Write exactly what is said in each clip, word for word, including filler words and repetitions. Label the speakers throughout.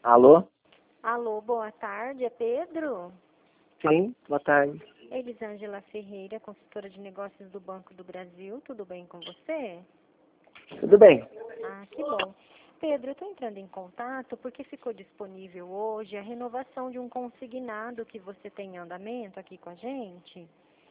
Speaker 1: Alô?
Speaker 2: Alô, boa tarde, é Pedro?
Speaker 1: Sim, boa tarde.
Speaker 2: Elisângela Ferreira, consultora de negócios do Banco do Brasil, tudo bem com você?
Speaker 1: Tudo bem?
Speaker 2: Ah, que bom. Pedro, eu estou entrando em contato porque ficou disponível hoje a renovação de um consignado que você tem em andamento aqui com a gente.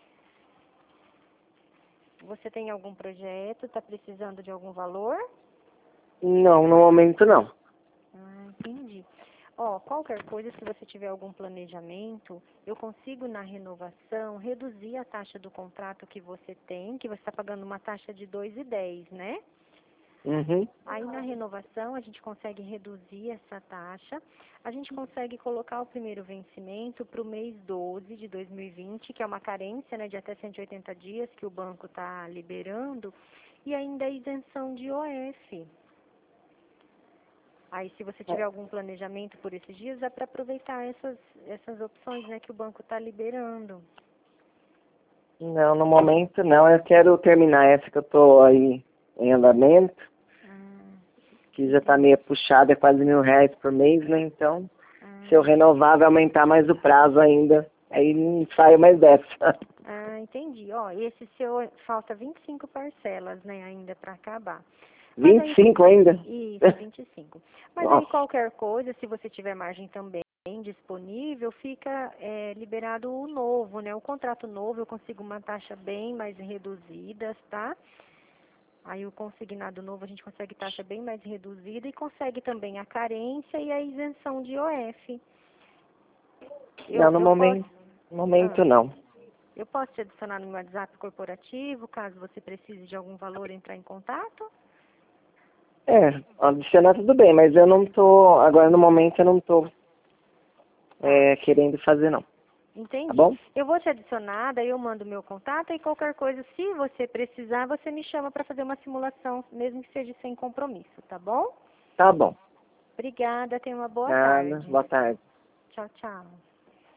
Speaker 2: Você tem algum projeto, está precisando de algum valor?
Speaker 1: Não, no momento não.
Speaker 2: Ah, entendi. Ó, qualquer coisa, se você tiver algum planejamento, eu consigo na renovação reduzir a taxa do contrato que você tem, que você está pagando uma taxa de dois reais e dez centavos, né?
Speaker 1: Uhum.
Speaker 2: Aí na renovação a gente consegue reduzir essa taxa, a gente consegue colocar o primeiro vencimento para o mês doze de dois mil e vinte, que é uma carência, né, de até cento e oitenta dias que o banco está liberando, e ainda a isenção de I O F. Aí, se você tiver algum planejamento por esses dias, dá para aproveitar essas, essas opções, né, que o banco está liberando.
Speaker 1: Não, no momento não. Eu quero terminar essa que eu tô aí em andamento,
Speaker 2: Ah,
Speaker 1: que já tá meio puxada, é quase mil reais por mês, né? Então,
Speaker 2: ah,
Speaker 1: se eu renovar, vai aumentar mais o prazo ainda. Aí não saio mais dessa.
Speaker 2: ah, entendi. Ó, esse seu, falta vinte e cinco parcelas, né, ainda para acabar. Mas
Speaker 1: vinte e
Speaker 2: aí,
Speaker 1: cinco ainda?
Speaker 2: isso, vinte e cinco. Mas aí
Speaker 1: Nossa.
Speaker 2: qualquer coisa, se você tiver margem também disponível, fica é, liberado o novo, né? O contrato novo eu consigo uma taxa bem mais reduzida, tá? Aí o consignado novo a gente consegue taxa bem mais reduzida e consegue também a carência e a isenção de I O F.
Speaker 1: Não,
Speaker 2: Eu,
Speaker 1: no
Speaker 2: eu
Speaker 1: momento,
Speaker 2: posso,
Speaker 1: no momento
Speaker 2: ah,
Speaker 1: não.
Speaker 2: eu posso te adicionar no meu WhatsApp corporativo, caso você precise de algum valor entrar em contato?
Speaker 1: É, adicionar tudo bem, mas eu não tô, agora no momento eu não tô
Speaker 2: Tá,
Speaker 1: é, querendo fazer não. Tá
Speaker 2: entendi.
Speaker 1: bom?
Speaker 2: Eu vou te adicionar, daí eu mando meu contato e qualquer coisa, se você precisar, você me chama para fazer uma simulação, mesmo que seja sem compromisso, tá bom?
Speaker 1: Tá bom.
Speaker 2: Obrigada, tenha uma boa
Speaker 1: Nada,
Speaker 2: tarde.
Speaker 1: boa tarde.
Speaker 2: Tchau, tchau.